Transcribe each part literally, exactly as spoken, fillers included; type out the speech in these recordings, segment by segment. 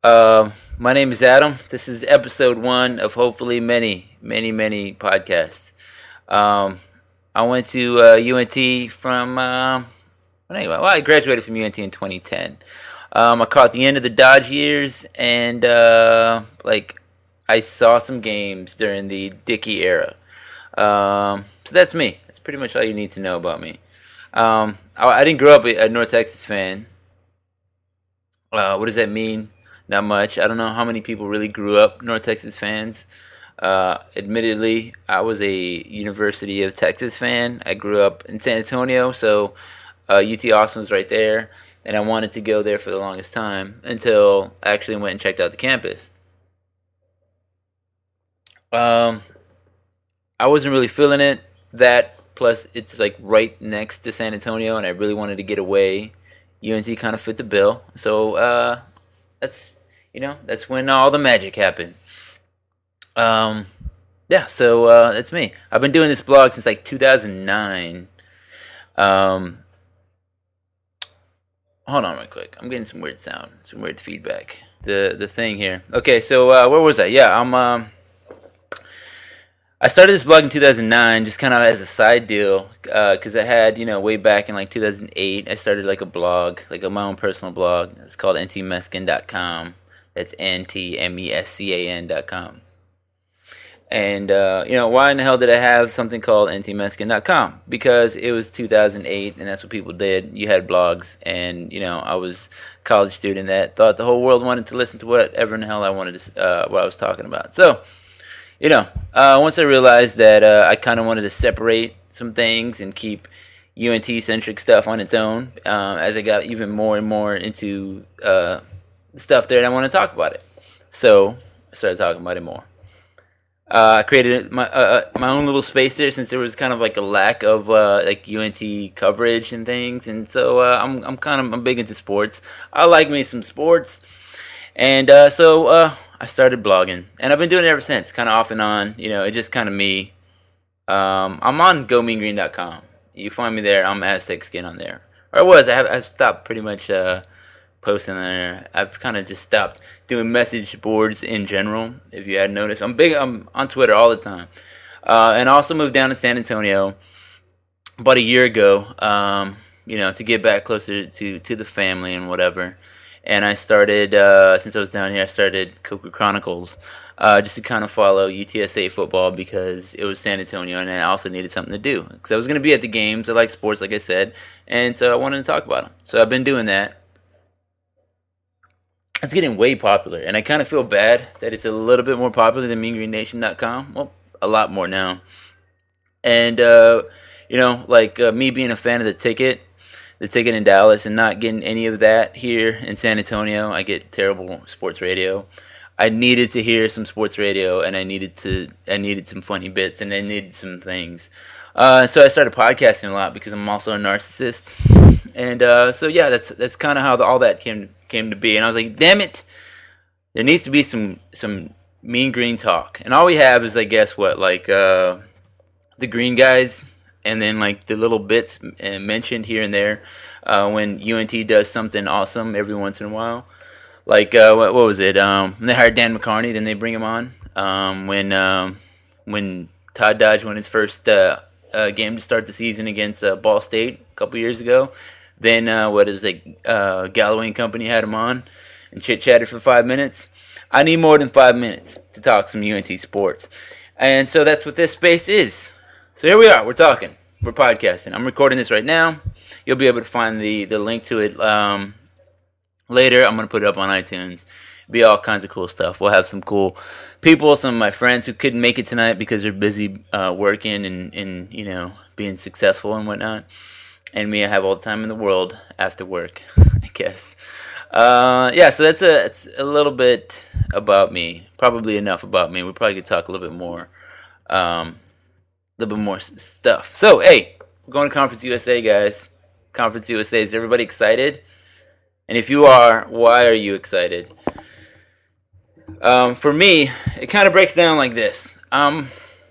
Uh, my name is Adam. This is episode one of hopefully many, many, many podcasts. Um, I went to uh, U N T from, uh, well, anyway, well, I graduated from U N T in twenty ten. Um, I caught the end of the Dodge years, and uh, like I saw some games during the Dickey era. Um, so that's me. That's pretty much all you need to know about me. Um, I, I didn't grow up a, a North Texas fan. Uh, what does that mean? Not much. I don't know how many people really grew up North Texas fans. Uh, admittedly, I was a University of Texas fan. I grew up in San Antonio, so uh, U T Austin was right there, and I wanted to go there for the longest time until I actually went and checked out the campus. Um, I wasn't really feeling it. That plus it's like right next to San Antonio, and I really wanted to get away. U N T kind of fit the bill, so uh, that's you know that's when all the magic happened. Um, yeah, so uh, that's me. I've been doing this blog since like two thousand nine. Um, hold on, real quick. I'm getting some weird sound, some weird feedback. The the thing here. Okay, so uh, where was I? Yeah, I'm. Um, I started this blog in two thousand nine, just kind of as a side deal, because uh, I had, you know, way back in like two thousand eight, I started like a blog, like a, my own personal blog. It's called N T Mescan dot com. That's N T M E S C A N dot com. And, uh, you know, why in the hell did I have something called N T Mescan dot com? Because it was two thousand eight, and that's what people did. You had blogs, and, you know, I was a college student that thought the whole world wanted to listen to whatever in the hell I wanted to, uh, what I was talking about. So, you know, uh, once I realized that uh, I kind of wanted to separate some things and keep U N T-centric stuff on its own, uh, as I got even more and more into uh, stuff there, and I want to talk about it. So I started talking about it more. Uh, I created my uh, my own little space there since there was kind of like a lack of uh, like U N T coverage and things, and so uh, I'm I'm kind of I'm big into sports. I like me some sports, and uh, so. Uh, I started blogging, and I've been doing it ever since, kind of off and on. You know, it's just kind of me. Um, I'm on go mean green dot com. You find me there. I'm Aztec Skin on there. Or I was. I have. I stopped pretty much uh, posting there. I've kind of just stopped doing message boards in general. If you hadn't noticed, I'm big. I'm on Twitter all the time, uh, and I also moved down to San Antonio about a year ago. Um, you know, to get back closer to to the family and whatever. And I started, uh, since I was down here, I started Coker Chronicles, uh, just to kind of follow U T S A football because it was San Antonio, and I also needed something to do. Because I was going to be at the games. I like sports, like I said, and so I wanted to talk about them. So I've been doing that. It's getting way popular, and I kind of feel bad that it's a little bit more popular than mean green nation dot com. Well, a lot more now. And, uh, you know, like uh, me being a fan of the ticket, the ticket in Dallas, and not getting any of that here in San Antonio. I get terrible sports radio. I needed to hear some sports radio, and I needed to. I needed some funny bits, and I needed some things. Uh, so I started podcasting a lot because I'm also a narcissist, and uh, so yeah, that's that's kind of how the, all that came came to be. And I was like, damn it, there needs to be some some mean green talk, and all we have is, I guess, what like uh, the green guys. And then, like, the little bits mentioned here and there uh, when U N T does something awesome every once in a while. Like, uh, what, what was it? Um, they hired Dan McCarney, then they bring him on. Um, when um, when Todd Dodge won his first uh, uh, game to start the season against uh, Ball State a couple years ago, then, uh, what is it, uh, Galloway and Company had him on and chit-chatted for five minutes. I need more than five minutes to talk some U N T sports. And so that's what this space is. So here we are. We're talking. We're podcasting. I'm recording this right now. You'll be able to find the, the link to it um, later. I'm going to put it up on iTunes. Be all kinds of cool stuff. We'll have some cool people, some of my friends who couldn't make it tonight because they're busy uh, working and, and, you know, being successful and whatnot. And me, I have all the time in the world after work, I guess. Uh, yeah, so that's a, that's a little bit about me. Probably enough about me. We probably could talk a little bit more. Um... A little bit more stuff. So, hey, we're going to Conference U S A, guys. Conference U S A. Is everybody excited? And if you are, why are you excited? Um, for me, it kind of breaks down like this. Um,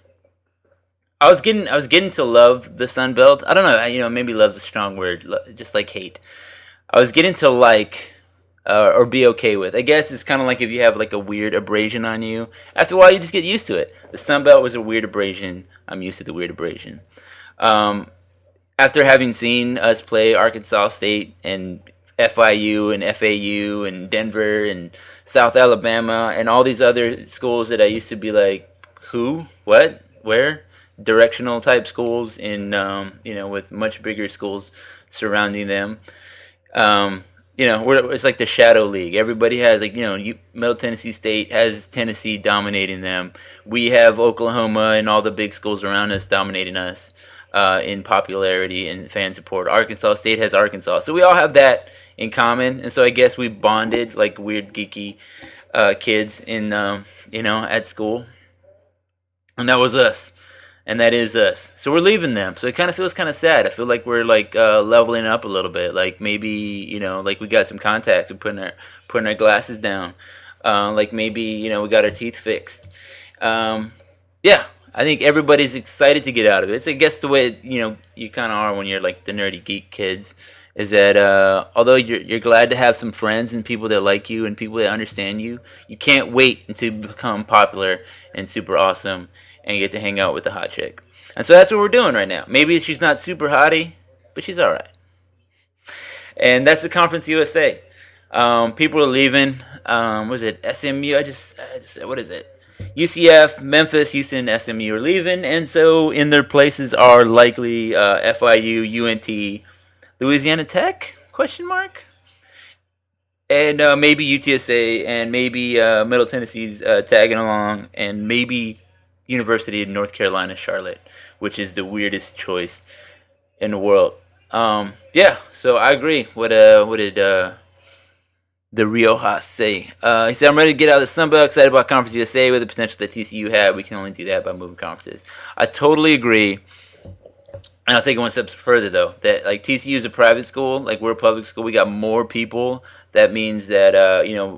I was getting, I was getting to love the Sun Belt. I don't know, you know, maybe love's a strong word, just like hate. I was getting to like uh, or be okay with. I guess it's kind of like if you have like a weird abrasion on you. After a while, you just get used to it. The Sun Belt was a weird abrasion. I'm used to the weird abrasion. Um, after having seen us play Arkansas State and F I U and F A U and Denver and South Alabama and all these other schools that I used to be like, who, what, where, directional type schools in, um, you know, with much bigger schools surrounding them. Um, you know, we're, it's like the shadow league. Everybody has, like, you know, you, Middle Tennessee State has Tennessee dominating them. We have Oklahoma and all the big schools around us dominating us uh, in popularity and fan support. Arkansas State has Arkansas. So we all have that in common. And so I guess we bonded like weird, geeky uh, kids in, um, you know, at school. And that was us. And that is us. So we're leaving them. So it kind of feels kind of sad. I feel like we're like uh, leveling up a little bit. Like maybe, you know, like we got some contacts. We're putting our, putting our glasses down. Uh, like maybe, you know, we got our teeth fixed. Um, yeah, I think everybody's excited to get out of it. It's, I guess, the way, you know, you kind of are when you're like the nerdy geek kids. Is that uh, although you're, you're glad to have some friends and people that like you and people that understand you, you can't wait until you become popular and super awesome and get to hang out with the hot chick. And so that's what we're doing right now. Maybe she's not super hottie, but she's all right. And that's the Conference U S A. Um, people are leaving. Um, what is it? S M U? I just, I just said, what is it? U C F, Memphis, Houston, S M U are leaving. And so in their places are likely uh, F I U, U N T, Louisiana Tech? Question mark. And uh, maybe U T S A, and maybe uh, Middle Tennessee's uh, tagging along, and maybe University of North Carolina, Charlotte, which is the weirdest choice in the world. Um, yeah, so I agree. What uh, what did uh, the Riojas say? Uh, he said, "I'm ready to get out of the Sun Belt. Excited about Conference U S A with the potential that T C U had. We can only do that by moving conferences." I totally agree. And I'll take it one step further, though. That like T C U is a private school, like we're a public school. We got more people. That means that uh, you know,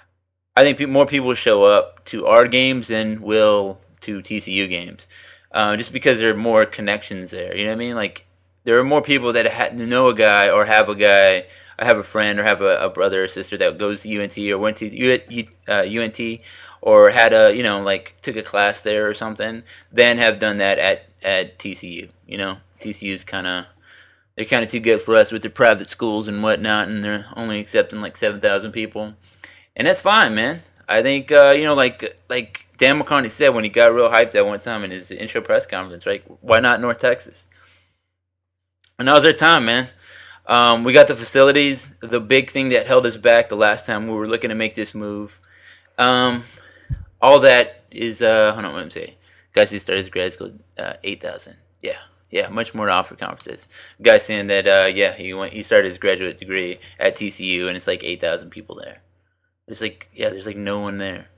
I think pe- more people will show up to our games than will to T C U games, uh, just because there are more connections there. You know what I mean? Like there are more people that ha- know a guy or have a guy, or have a friend or have a, a brother or sister that goes to U N T or went to U- U- uh, U N T or had a you know like took a class there or something, than have done that at at T C U. You know, T C U's kind of they're kind of too good for us with their private schools and whatnot, and they're only accepting like seven thousand people, and that's fine, man. I think uh, you know like like. Dan McCartney said when he got real hyped that one time in his intro press conference, right? Why not North Texas? And that was our time, man. Um, we got the facilities. The big thing that held us back the last time we were looking to make this move. Um, all that is, uh, hold on, what I'm saying. Guys who started his grad school, uh, eight thousand. Yeah, yeah, much more to offer conferences. Guy saying that, uh, yeah, he went, he started his graduate degree at T C U, and it's like eight thousand people there. It's like, yeah, there's like no one there.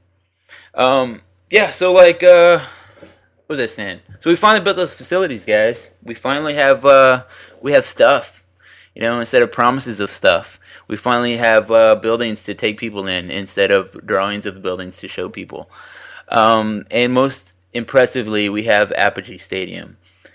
Um, Yeah, so like, uh, what was I saying? So we finally built those facilities, guys. We finally have, uh, we have stuff, you know, instead of promises of stuff. We finally have uh, buildings to take people in instead of drawings of buildings to show people. Um, and most impressively, we have Apogee Stadium.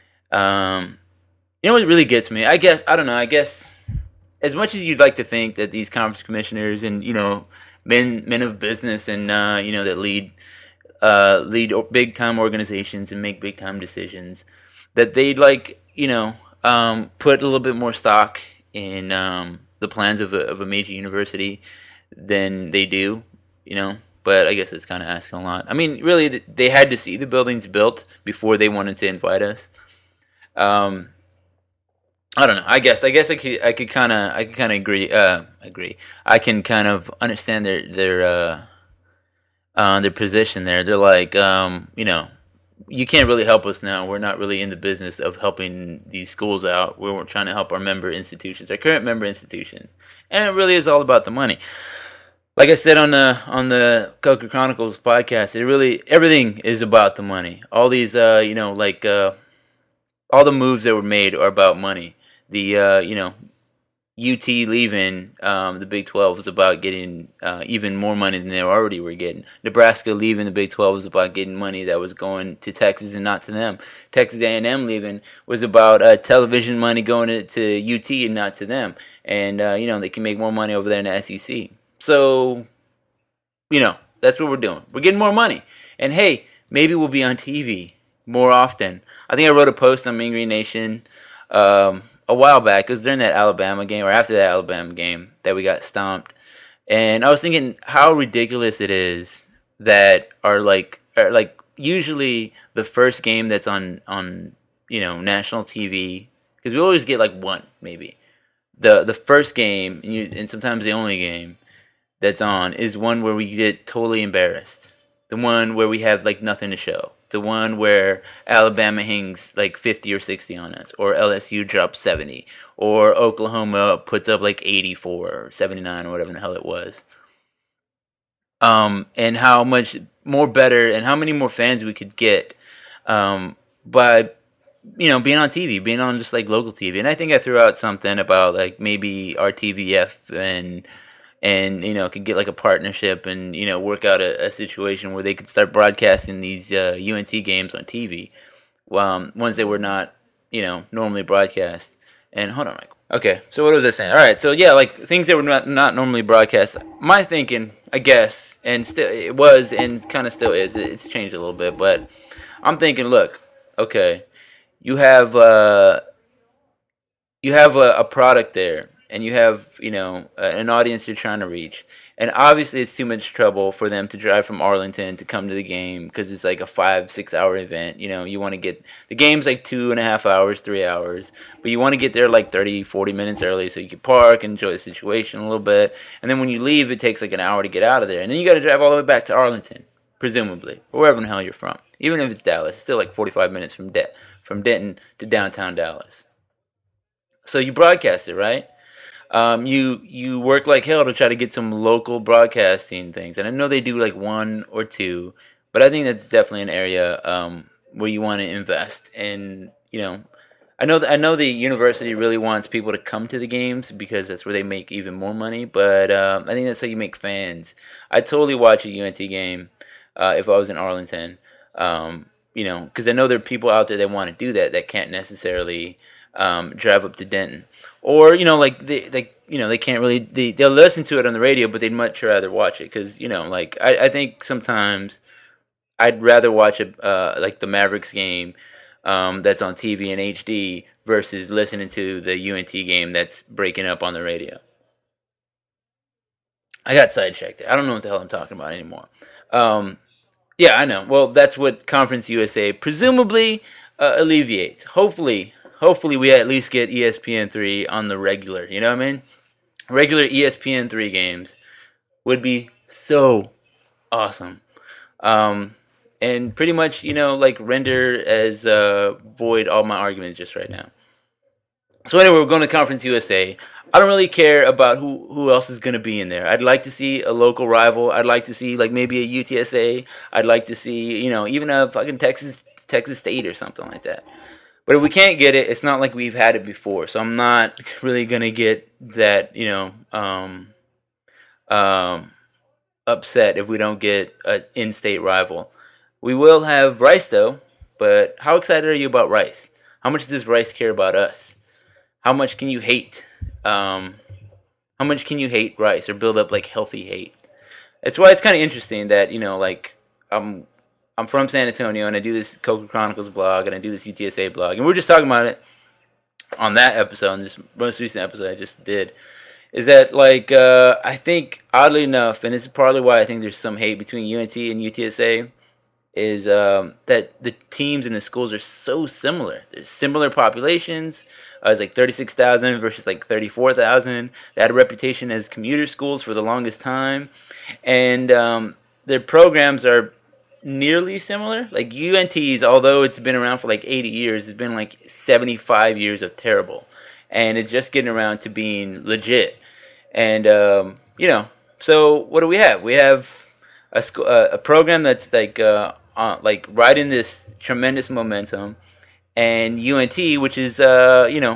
Um, you know what really gets me? I guess, I don't know, I guess, as much as you'd like to think that these conference commissioners and, you know, men men of business and, uh, you know, that lead... Uh, lead big time organizations and make big time decisions, that they'd like you know um, put a little bit more stock in um, the plans of a, of a major university than they do, you know. But I guess it's kind of asking a lot. I mean, really, they had to see the buildings built before they wanted to invite us. Um, I don't know. I guess I guess I could I could kind of I could kind of agree uh, agree. I can kind of understand their their. Uh, Uh, their position there. They're like, um, you know, you can't really help us now. We're not really in the business of helping these schools out. We're trying to help our member institutions, our current member institutions, and it really is all about the money. Like I said on the on the Coker Chronicles podcast, it really everything is about the money. All these, uh, you know, like uh, all the moves that were made are about money. The uh, you know, U T leaving um, the Big twelve was about getting uh, even more money than they already were getting. Nebraska leaving the Big twelve was about getting money that was going to Texas and not to them. Texas A and M leaving was about uh, television money going to, to U T and not to them. And, uh, you know, they can make more money over there in the S E C. So, you know, that's what we're doing. We're getting more money. And, hey, maybe we'll be on T V more often. I think I wrote a post on Mean Green Nation um, a while back. It was during that Alabama game or after that Alabama game that we got stomped. And I was thinking how ridiculous it is that our, like, our, like usually the first game that's on, on you know, national T V, because we always get, like, one, maybe. The the first game, and, you, and sometimes the only game that's on, is one where we get totally embarrassed. The one where we have, like, nothing to show. The one where Alabama hangs, like, fifty or sixty on us. Or L S U drops seventy. Or Oklahoma puts up, like, eighty-four or seventy-nine or whatever the hell it was. Um, and how much more better and how many more fans we could get um, by... you know, being on T V, being on just like local T V. And I think I threw out something about like maybe R T V F and, and, you know, could get like a partnership and, you know, work out a, a situation where they could start broadcasting these uh, U N T games on T V. Um, ones that were not, you know, normally broadcast. And hold on, Michael. Okay, so what was I saying? All right, so yeah, like things that were not, not normally broadcast. My thinking, I guess, and still it was and kind of still is, it's changed a little bit, but I'm thinking, look, okay, you have uh, you have a, a product there, and you have you know an audience you're trying to reach, and obviously it's too much trouble for them to drive from Arlington to come to the game because it's like a five six hour event. You know, you want to get the game's like two and a half hours, three hours, but you want to get there like thirty, forty minutes early so you can park and enjoy the situation a little bit, and then when you leave, it takes like an hour to get out of there, and then you got to drive all the way back to Arlington, presumably, or wherever the hell you're from. Even if it's Dallas, it's still like forty-five minutes from De- from Denton to downtown Dallas. So you broadcast it, right? Um, you you work like hell to try to get some local broadcasting things, and I know they do like one or two, but I think that's definitely an area um, where you want to invest. And you know, I know that I know the university really wants people to come to the games because that's where they make even more money. But um, I think that's how you make fans. I totally watch a U N T game uh, if I was in Arlington. Um, you know, because I know there are people out there that want to do that that can't necessarily um, drive up to Denton, or you know, like they, they, you know, they can't really they they'll listen to it on the radio, but they'd much rather watch it because you know, like I, I think sometimes I'd rather watch a uh, like the Mavericks game um, that's on T V in H D versus listening to the U N T game that's breaking up on the radio. I got sidetracked there. I don't know what the hell I'm talking about anymore. Um, Yeah, I know. Well, that's what Conference U S A presumably uh, alleviates. Hopefully, hopefully we at least get E S P N three on the regular. You know what I mean? Regular E S P N three games would be so awesome. Um, and pretty much, you know, like render as uh, void all my arguments just right now. So anyway, we're going to Conference U S A. I don't really care about who, who else is going to be in there. I'd like to see a local rival. I'd like to see like maybe a U T S A. I'd like to see, you know, even a fucking Texas Texas State or something like that. But if we can't get it, it's not like we've had it before. So I'm not really going to get that, you know, um, um, upset if we don't get an in-state rival. We will have Rice, though. But how excited are you about Rice? How much does Rice care about us? How much can you hate? Um, how much can you hate Rice or build up like healthy hate? That's why it's kind of interesting that you know, like I'm I'm from San Antonio and I do this Coca Chronicles blog and I do this U T S A blog, and we we're just talking about it on that episode, on this most recent episode I just did. Is that like uh, I think oddly enough, and it's partly why I think there's some hate between U N T and U T S A. Is um, that the teams and the schools are so similar. There's similar populations. Uh, it's like thirty-six thousand versus like thirty-four thousand. They had a reputation as commuter schools for the longest time. And um, their programs are nearly similar. Like U N T's, although it's been around for like eighty years, it's been like seventy-five years of terrible. And it's just getting around to being legit. And, um, you know, so what do we have? We have a, sc- uh, a program that's like... Uh, Uh, like riding this tremendous momentum, and U N T, which is uh, you know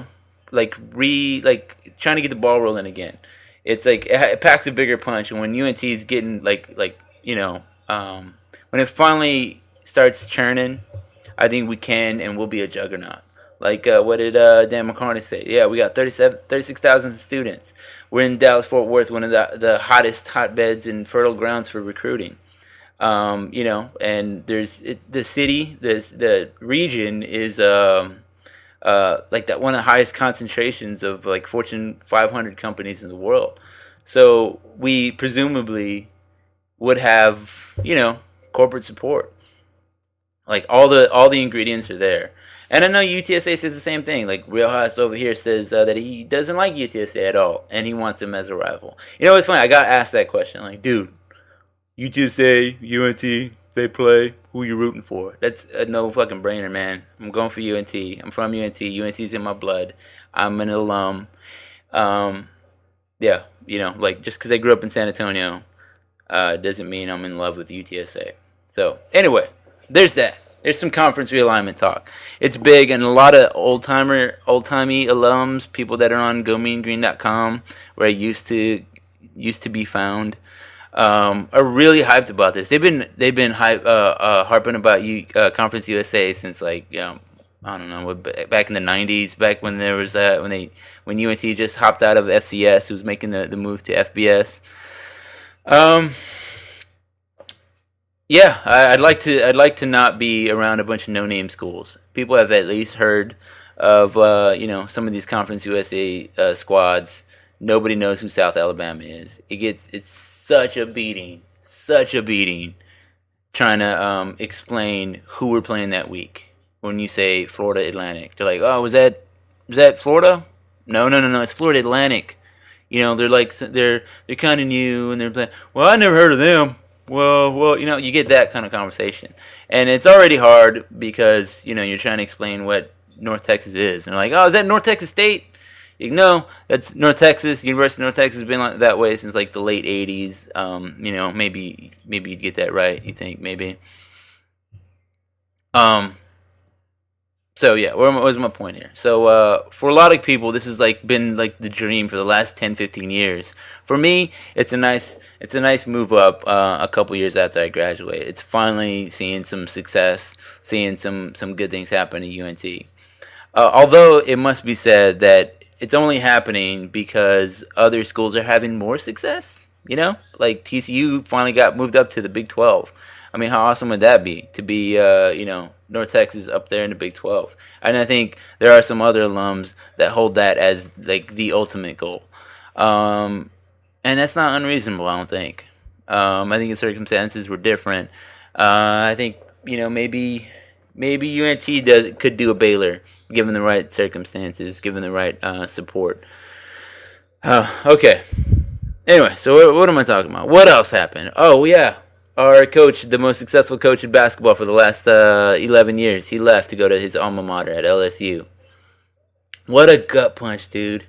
like re like trying to get the ball rolling again. It's like it, it packs a bigger punch, and when U N T is getting like like you know um, when it finally starts churning, I think we can and will be a juggernaut. Like uh, what did uh, Dan McCarney say? Yeah, we got thirty-seven, thirty-six thousand students. We're in Dallas Fort Worth, one of the the hottest hotbeds and fertile grounds for recruiting. Um, you know, and there's it, the city, the the region is um, uh, like that one of the highest concentrations of like Fortune five hundred companies in the world. So we presumably would have, you know, corporate support. Like all the all the ingredients are there. And I know U T S A says the same thing. Like Real House over here says uh, that he doesn't like U T S A at all, and he wants him as a rival. You know, it's funny. I got asked that question. Like, dude, U T S A, U N T, they play. Who you rooting for? That's a no fucking brainer, man. I'm going for U N T. I'm from U N T. U N T's in my blood. I'm an alum. Um, yeah, you know, like just because I grew up in San Antonio uh, doesn't mean I'm in love with U T S A. So anyway, there's that. There's some conference realignment talk. It's big, and a lot of old timer, old timey alums, people that are on go mean green dot com, where I used to used to be found, um, are really hyped about this. They've been they've been hype, uh, uh, harping about U, uh, Conference U S A since like you know I don't know back in the nineties, back when there was that when they when U N T just hopped out of F C S, who was making the, the move to F B S. Um. Yeah, I'd like to. I'd like to not be around a bunch of no-name schools. People have at least heard of, uh, you know, some of these Conference U S A uh, squads. Nobody knows who South Alabama is. It gets it's such a beating, such a beating, trying to um, explain who we're playing that week. When you say Florida Atlantic, they're like, "Oh, was that was that Florida?" No, no, no, no. It's Florida Atlantic. You know, they're like they're they're kind of new, and they're playing. Well, I never heard of them. Well, well, you know, you get that kind of conversation. And it's already hard because, you know, you're trying to explain what North Texas is. And they're like, oh, is that North Texas State? You know, that's North Texas. University of North Texas has been like that way since, like, the late eighties. Um, you know, maybe maybe you'd get that right, you think, maybe. Um. So, yeah, what was my point here? So, uh, for a lot of people, this has, like, been, like, the dream for the last ten, fifteen years. For me, it's a nice it's a nice move up uh, a couple years after I graduate. It's finally seeing some success, seeing some, some good things happen at U N T. Uh, although, it must be said that it's only happening because other schools are having more success, you know? Like, T C U finally got moved up to the Big twelve. I mean, how awesome would that be to be, uh, you know, North Texas up there in the Big twelve? And I think there are some other alums that hold that as, like, the ultimate goal. Um, and that's not unreasonable, I don't think. Um, I think the circumstances were different. Uh, I think, you know, maybe maybe U N T does could do a Baylor, given the right circumstances, given the right uh, support. Uh, okay. Anyway, so what, what am I talking about? What else happened? Oh, yeah. Our coach, the most successful coach in basketball for the last uh, eleven years, he left to go to his alma mater at L S U. What a gut punch, dude.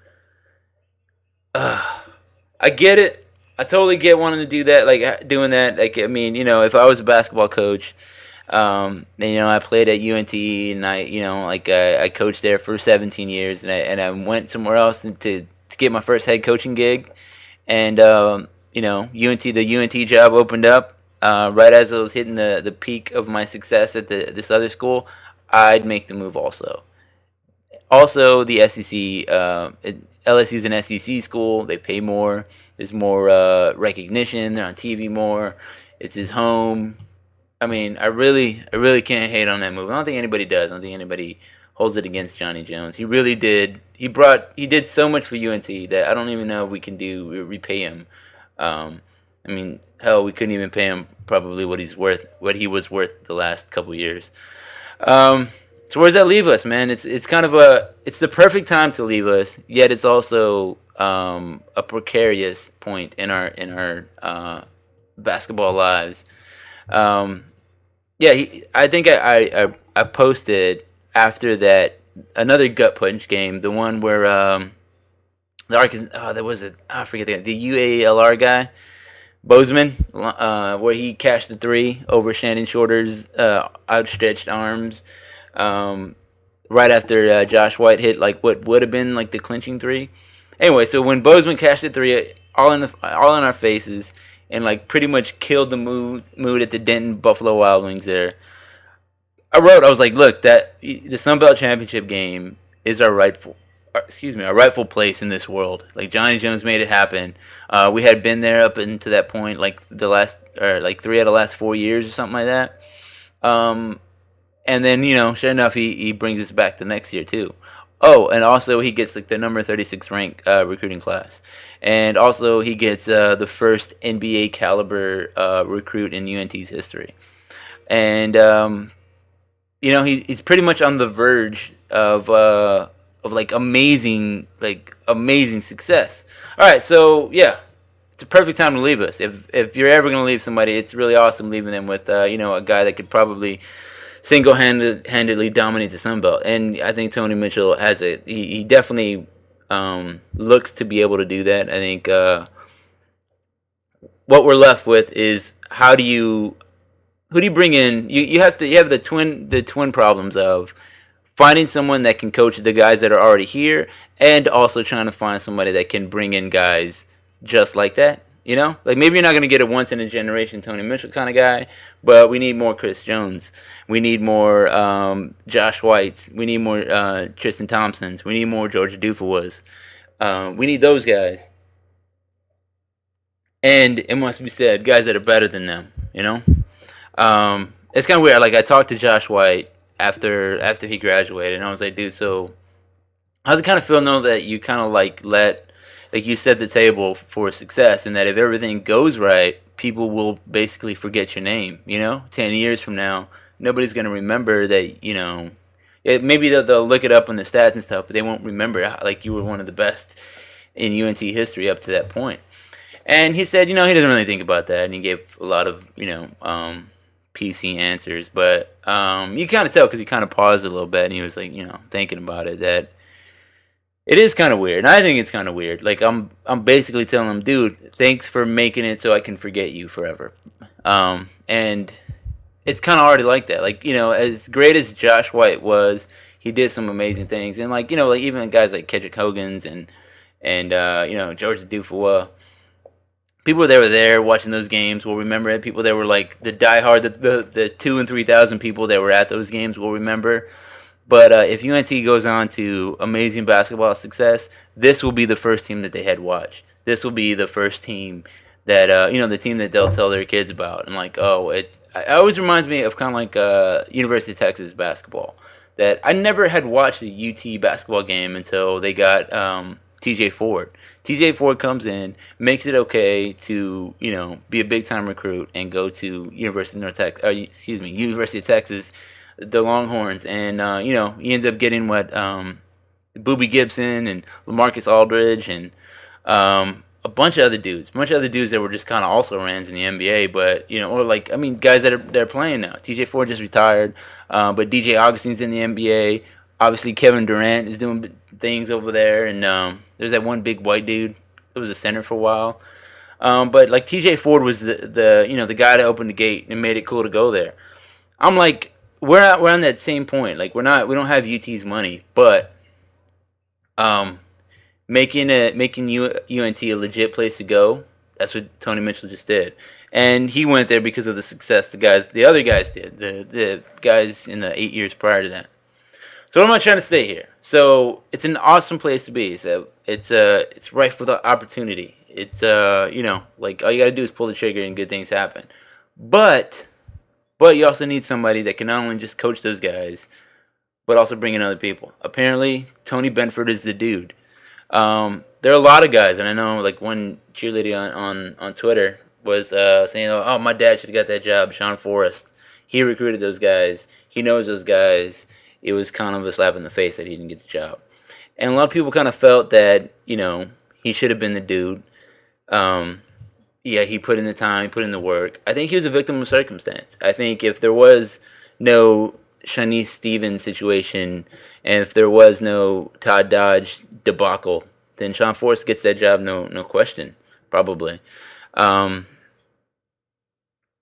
Uh, I get it. I totally get wanting to do that, like doing that. Like, I mean, you know, if I was a basketball coach, um, and, you know, I played at U N T, and I, you know, like I, I coached there for seventeen years, and I and I went somewhere else to to get my first head coaching gig, and um. You know, U N T, the U N T job opened up uh, right as I was hitting the, the peak of my success at the this other school. I'd make the move also. Also, the S E C, uh, L S U is an S E C school. They pay more. There's more uh, recognition. They're on T V more. It's his home. I mean, I really, I really can't hate on that move. I don't think anybody does. I don't think anybody holds it against Johnny Jones. He really did. He brought. He did so much for U N T that I don't even know if we can do repay him. Um, I mean, hell, we couldn't even pay him probably what he's worth, what he was worth the last couple years. Um, so where does that leave us, man? It's it's kind of a, it's the perfect time to leave us, yet it's also um, a precarious point in our in our uh, basketball lives. Um, yeah, he, I think I, I I posted after that another gut punch game, the one where. Um, The Arkansas, oh, there was a, oh, I forget the the U A L R guy, Bozeman, uh, where he cashed the three over Shannon Shorter's uh, outstretched arms. Um, right after uh, Josh White hit like what would have been like the clinching three. Anyway, so when Bozeman cashed the three, all in the all in our faces, and like pretty much killed the mood mood at the Denton Buffalo Wild Wings there. I wrote, I was like, look, that the Sun Belt Championship game is our rightful, excuse me, our rightful place in this world. Like Johnny Jones made it happen. Uh, we had been there up until that point, like the last, or like three out of the last four years or something like that. Um, and then you know, sure enough, he he brings us back the next year too. Oh, and also he gets like the number thirty-six ranked uh, recruiting class, and also he gets uh, the first N B A caliber uh, recruit in U N T's history, and. Um, You know, he, he's pretty much on the verge of uh, of like amazing, like amazing success. All right, so yeah, it's a perfect time to leave us. If if you're ever going to leave somebody, it's really awesome leaving them with uh, you know, a guy that could probably single-handedly dominate the Sun Belt. And I think Tony Mitchell has it. He, he definitely um, looks to be able to do that. I think uh, what we're left with is how do you. Who do you bring in? You you have to you have the twin the twin problems of finding someone that can coach the guys that are already here, and also trying to find somebody that can bring in guys just like that. You know, like maybe you're not going to get a once in a generation Tony Mitchell kind of guy, but we need more Chris Jones. We need more um, Josh Whites. We need more uh, Tristan Thompsons. We need more Georgia Dufawas. Um, we need those guys. And it must be said, guys that are better than them. You know. Um, it's kind of weird. Like I talked to Josh White after after he graduated, and I was like, dude, so how's it kind of feel know that you kind of like let like you set the table for success, and that if everything goes right, people will basically forget your name. You know, ten years from now, nobody's gonna remember that. You know, it, maybe they'll, they'll look it up on the stats and stuff, but they won't remember how, like you were one of the best in U N T history up to that point. And he said, you know, he doesn't really think about that, and he gave a lot of you know. Um, P C answers, but um, you kind of tell because he kind of paused a little bit and he was like, you know, thinking about it, that it is kind of weird. And I think it's kind of weird. Like I'm, I'm basically telling him, dude, thanks for making it so I can forget you forever. Um, and it's kind of already like that. Like you know, as great as Josh White was, he did some amazing things, and like you know, like even guys like Kedrick Hogans and and uh, you know Georgia Dufawa. People that were there watching those games will remember it. People that were like the diehard, the the, the two and three thousand people that were at those games will remember. But uh, if U N T goes on to amazing basketball success, this will be the first team that they had watched. This will be the first team that uh, you know the team that they'll tell their kids about. And like, oh, it, it always reminds me of kind of like uh, University of Texas basketball. That I never had watched a U T basketball game until they got um, T J Ford. T J Ford comes in, makes it okay to, you know, be a big time recruit and go to University of North Texas, uh, excuse me, University of Texas, the Longhorns, and uh, you know, he ends up getting what um, Boobie Gibson and LaMarcus Aldridge and um, a bunch of other dudes, a bunch of other dudes that were just kind of also rans in the N B A, but you know, or like I mean, guys that are they're playing now. T J Ford just retired, uh, but D J Augustine's in the N B A. Obviously, Kevin Durant is doing things over there, and um, there's that one big white dude that was a center for a while. Um, but like T J Ford was the, the you know the guy that opened the gate and made it cool to go there. I'm like, we're not, we're on that same point. Like we're not we don't have U T's money, but um, making a making U, UNT a legit place to go. That's what Tony Mitchell just did, and he went there because of the success the guys the other guys did. The the guys in the eight years prior to that. So what am I trying to say here? So it's an awesome place to be. So it's uh it's rife for the opportunity. It's uh you know like all you got to do is pull the trigger and good things happen. But but you also need somebody that can not only just coach those guys, but also bring in other people. Apparently, Tony Benford is the dude. Um, there are a lot of guys, and I know like one cheerleader on on, on Twitter was uh, saying, "Oh, my dad should have got that job." Sean Forrest, he recruited those guys. He knows those guys. It was kind of a slap in the face that he didn't get the job. And a lot of people kind of felt that, you know, he should have been the dude. Um, yeah, he put in the time, he put in the work. I think he was a victim of circumstance. I think if there was no Shanice Stevens situation, and if there was no Todd Dodge debacle, then Sean Forrest gets that job, no no question, probably. Um,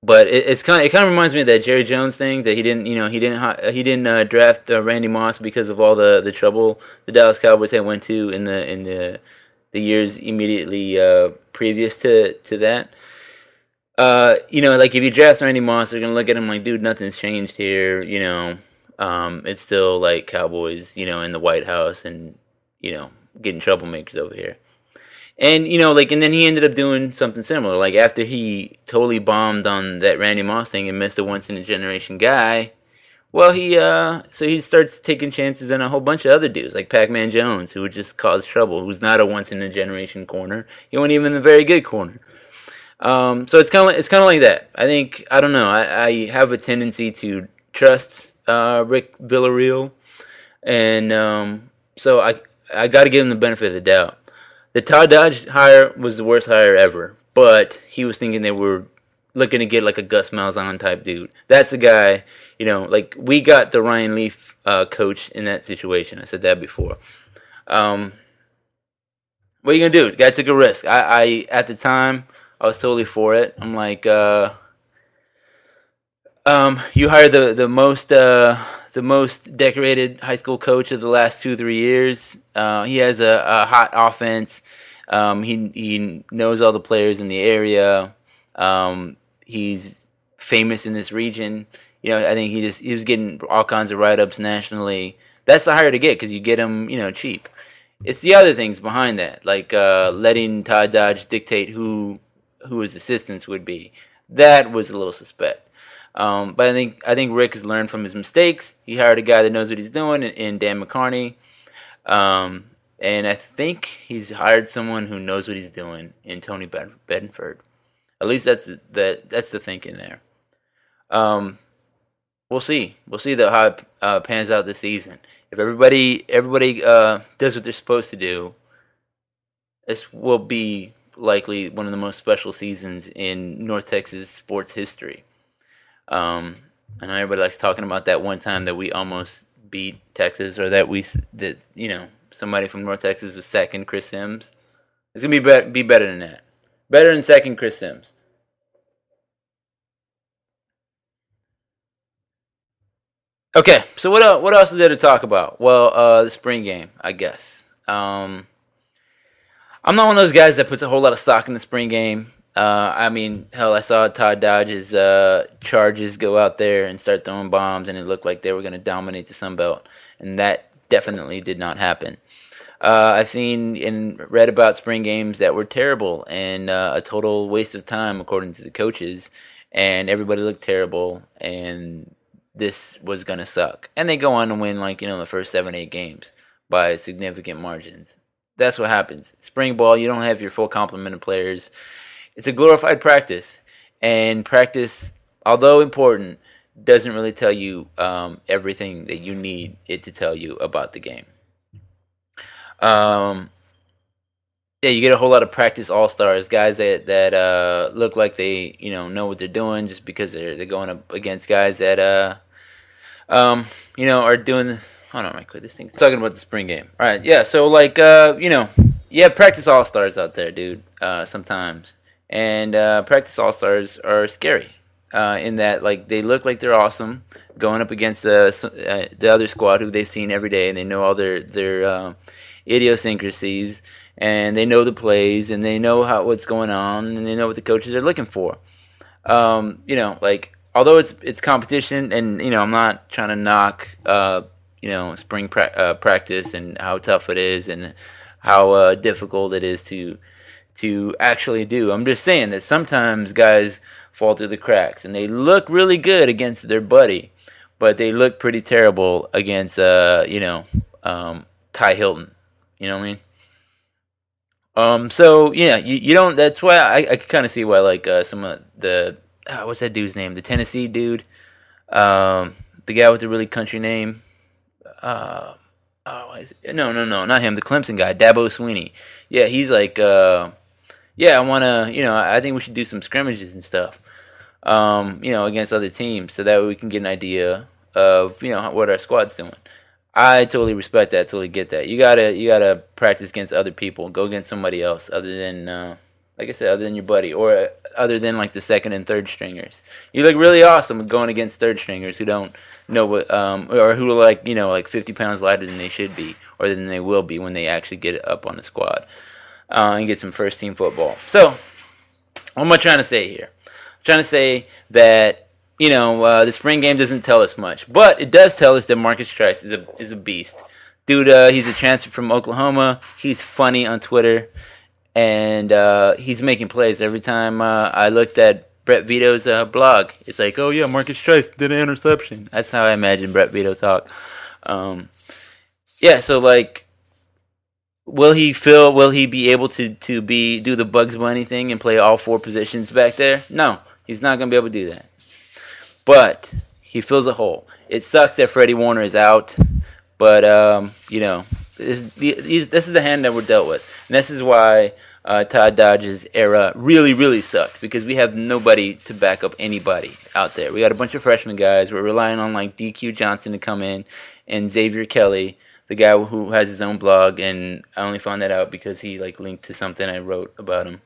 But it, it's kind of it kind of reminds me of that Jerry Jones thing that he didn't you know he didn't he didn't uh, draft uh, Randy Moss because of all the, the trouble the Dallas Cowboys had went to in the in the the years immediately uh, previous to to that. Uh, you know, like if you draft Randy Moss, they're gonna look at him like, dude, nothing's changed here. You know, um, it's still like Cowboys, you know, in the White House and you know getting troublemakers over here. And, you know, like, and then he ended up doing something similar. Like, after he totally bombed on that Randy Moss thing and missed a once-in-a-generation guy, well, he, uh, so he starts taking chances on a whole bunch of other dudes, like Pac-Man Jones, who would just cause trouble, who's not a once-in-a-generation corner. He wasn't even a very good corner. Um, so it's kind of, it's kind of like that. I think, I don't know, I, I have a tendency to trust, uh, Rick Villarreal. And, um, so I, I gotta give him the benefit of the doubt. The Todd Dodge hire was the worst hire ever, but he was thinking they were looking to get like a Gus Malzahn type dude. That's the guy, you know, like we got the Ryan Leaf uh, coach in that situation. I said that before. Um, what are you gonna do? The guy took a risk. I, I at the time I was totally for it. I'm like, uh, um, you hired the the most. Uh, the most decorated high school coach of the last two, three years. Uh, he has a, a hot offense. Um, he he knows all the players in the area. Um, he's famous in this region. You know, I think he just he was getting all kinds of write-ups nationally. That's the hire to get because you get him, you know, cheap. It's the other things behind that, like uh, letting Todd Dodge dictate who who his assistants would be. That was a little suspect. Um, but I think I think Rick has learned from his mistakes. He hired a guy that knows what he's doing in, in Dan McCarney, um, and I think he's hired someone who knows what he's doing in Tony Bedford. At least that's the, that that's the thinking there. Um, we'll see. We'll see the, how it uh, pans out this season. If everybody everybody uh, does what they're supposed to do, this will be likely one of the most special seasons in North Texas sports history. Um, I know everybody likes talking about that one time that we almost beat Texas, or that we that you know somebody from North Texas was second Chris Sims. It's gonna be be, be better than that. Better than second Chris Sims. Okay, so what else, what else is there to talk about? Well, uh, the spring game, I guess. Um, I'm not one of those guys that puts a whole lot of stock in the spring game. Uh, I mean, hell, I saw Todd Dodge's uh, Chargers go out there and start throwing bombs, and it looked like they were going to dominate the Sun Belt, and that definitely did not happen. Uh, I've seen and read about spring games that were terrible and uh, a total waste of time, according to the coaches, and everybody looked terrible, and this was going to suck. And they go on to win, like, you know, the first seven, eight games by significant margins. That's what happens. Spring ball, you don't have your full complement of players. It's a glorified practice, and practice, although important, doesn't really tell you um, everything that you need it to tell you about the game. Um, yeah, you get a whole lot of practice all-stars, guys that that uh, look like they you know know what they're doing just because they're they're going up against guys that uh, um, you know are doing. The, hold on, right quick. This thing's talking about the spring game. All right, yeah. So like uh, you know, you have practice all-stars out there, dude. Uh, sometimes. And uh, practice all-stars are scary uh, in that, like, they look like they're awesome going up against uh, uh, the other squad who they've seen every day, and they know all their their uh, idiosyncrasies, and they know the plays, and they know how what's going on, and they know what the coaches are looking for. Um, you know, like, although it's it's competition, and you know, I'm not trying to knock uh, you know spring pra- uh, practice and how tough it is and how uh, difficult it is to. to actually do. I'm just saying that sometimes guys fall through the cracks and they look really good against their buddy, but they look pretty terrible against, uh, you know, um, Ty Hilton. You know what I mean? Um, so yeah, you, you don't, that's why I, I kind of see why, like, uh, some of the, uh, what's that dude's name? The Tennessee dude, um, the guy with the really country name, uh, oh, is it? no, no, no, not him, the Clemson guy, Dabo Sweeney. Yeah, he's like, uh, yeah, I want to, you know, I think we should do some scrimmages and stuff, um, you know, against other teams so that way we can get an idea of, you know, what our squad's doing. I totally respect that, totally get that. You gotta, you gotta practice against other people, go against somebody else other than, uh, Like I said, other than your buddy, or other than like the second and third stringers. You look really awesome going against third stringers who don't know what, um, or who are like, you know, like fifty pounds lighter than they should be, or than they will be when they actually get up on the squad uh, and get some first team football. So, what am I trying to say here? I'm trying to say that, you know, uh, the spring game doesn't tell us much, but it does tell us that Marcus Trice is a is a beast. Dude, uh, he's a transfer from Oklahoma. He's funny on Twitter. And uh, he's making plays. Every time uh, I looked at Brett Vito's uh, blog, it's like, oh yeah, Marcus Trice did an interception. That's how I imagine Brett Vito talk. Um, yeah, so like, will he feel? Will he be able to to be do the Bugs Bunny thing and play all four positions back there? No, he's not gonna be able to do that. But he fills a hole. It sucks that Freddie Warner is out, but um, you know. This, this is the hand that we're dealt with. And this is why uh, Todd Dodge's era really, really sucked. Because we have nobody to back up anybody out there. We got a bunch of freshman guys. We're relying on like D Q Johnson to come in. And Xavier Kelly, the guy who has his own blog. And I only found that out because he like linked to something I wrote about him.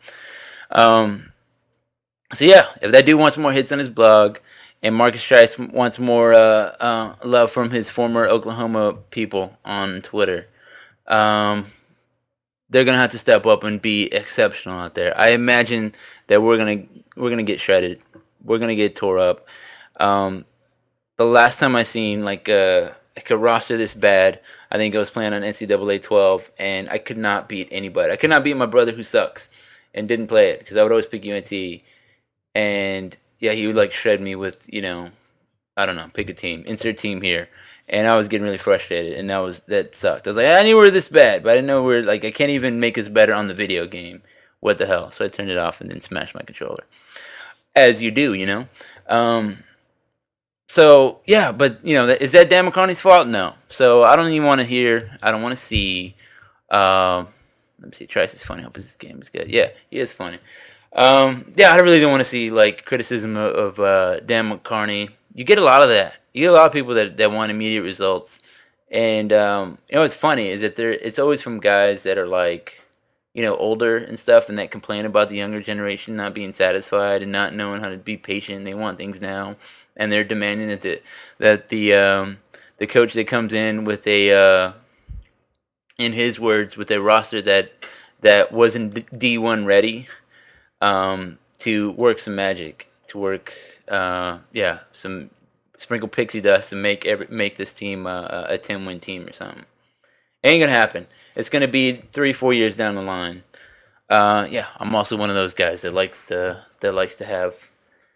Um, so yeah, if that dude wants more hits on his blog, and Marcus Trice wants more uh, uh, love from his former Oklahoma people on Twitter, Um, they're gonna have to step up and be exceptional out there. I imagine that we're gonna we're gonna get shredded. We're gonna get tore up. Um, the last time I seen like a like a roster this bad, I think I was playing on N C double A twelve, and I could not beat anybody. I could not beat my brother who sucks and didn't play it because I would always pick U N T, and yeah, he would like shred me with, you know, I don't know, pick a team, insert team here. And I was getting really frustrated, and that was that sucked. I was like, I knew we were this bad, but I didn't know we we're like, I can't even make us better on the video game. What the hell? So I turned it off and then smashed my controller, as you do, you know. Um, so yeah, but you know, is that Dan McCarney's fault? No. So I don't even want to hear. I don't want to see. Um, let me see. Trice is funny. I hope this game is good. Yeah, he is funny. Um, yeah, I really don't want to see like criticism of, of uh, Dan McCarney. You get a lot of that. You get a lot of people that, that want immediate results, and um, you know what's funny is that they're it's always from guys that are like, you know, older and stuff, and that complain about the younger generation not being satisfied and not knowing how to be patient. They want things now, and they're demanding that the that the um, the coach that comes in with a uh, in his words with a roster that that wasn't D one ready um, to work some magic, to work uh, yeah some. Sprinkle pixie dust and make every make this team uh, a ten win team or something. It ain't gonna happen. It's gonna be three, four years down the line. Uh, yeah, I'm also one of those guys that likes to that likes to have.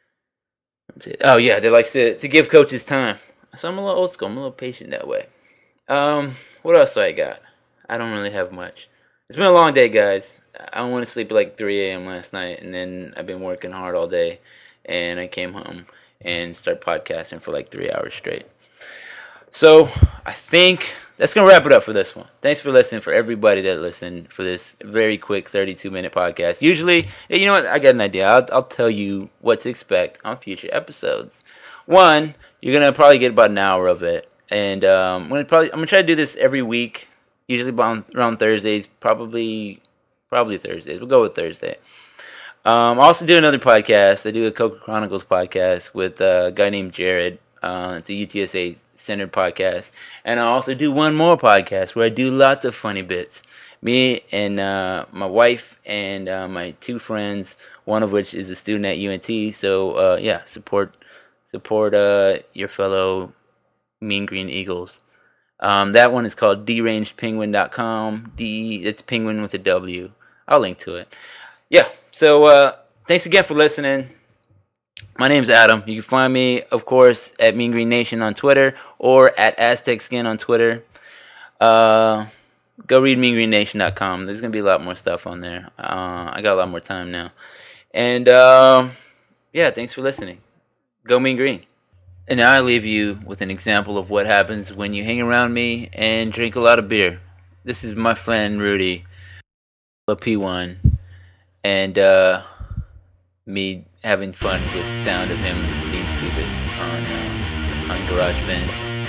Oh yeah, that likes to to give coaches time. So I'm a little old school. I'm a little patient that way. Um, what else do I got? I don't really have much. It's been a long day, guys. I went to sleep at like three a.m. last night, and then I've been working hard all day, and I came home and start podcasting for like three hours straight. So I think that's going to wrap it up for this one. Thanks for listening, for everybody that listened for this very quick thirty-two minute podcast. Usually, you know what? I got an idea. I'll, I'll tell you what to expect on future episodes. One, you're going to probably get about an hour of it. And um, I'm going to probably I'm going to try to do this every week, usually around, around Thursdays, probably probably Thursdays. We'll go with Thursday. Um, I also do another podcast. I do a Coca Chronicles podcast with a guy named Jared. Uh, it's a U T S A-centered podcast. And I also do one more podcast where I do lots of funny bits. Me and uh, my wife and uh, my two friends, one of which is a student at U N T. So, uh, yeah, support support uh, your fellow Mean Green Eagles. Um, that one is called deranged penguin dot com. D, it's penguin with a W. I'll link to it. Yeah. So, uh, thanks again for listening. My name's Adam. You can find me, of course, at Mean Green Nation on Twitter or at Aztec Skin on Twitter. Uh, go read mean green nation dot com. There's going to be a lot more stuff on there. Uh, I got a lot more time now. And, uh, yeah, thanks for listening. Go Mean Green. And now I leave you with an example of what happens when you hang around me and drink a lot of beer. This is my friend Rudy, a P one. And uh, me having fun with the sound of him being stupid on uh, on GarageBand.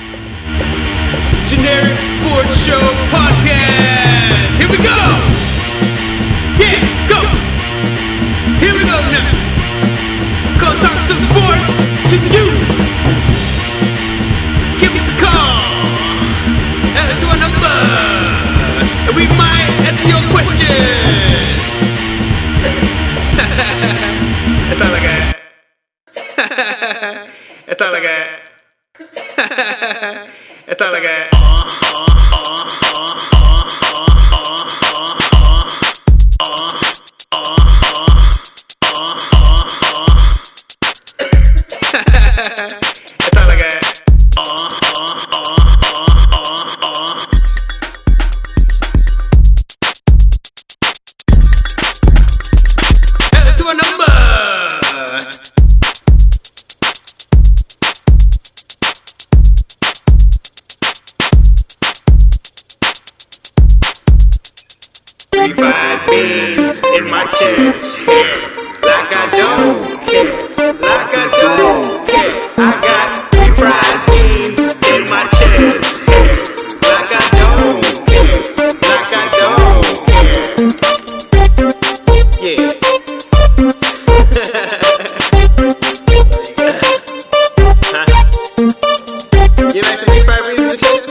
Generic Sports Show Podcast. Here we go. Yeah, go. to you. Give us a call. Add it to our number, and we might answer your question. That's all I got. That's all I got. That's all I got. That's all I got. Add it to our number. Three fried beans in my chest, like I don't care, like I don't care. I got three fried beans in my chest, like I don't care, like I don't care. Yeah. Huh? You like the three fried beans and shit?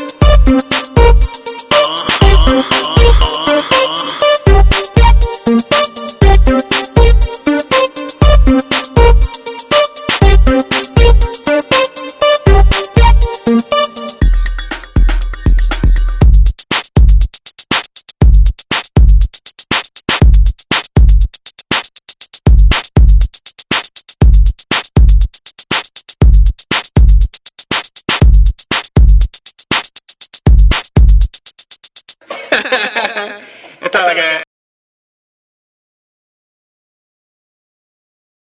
That's all I got.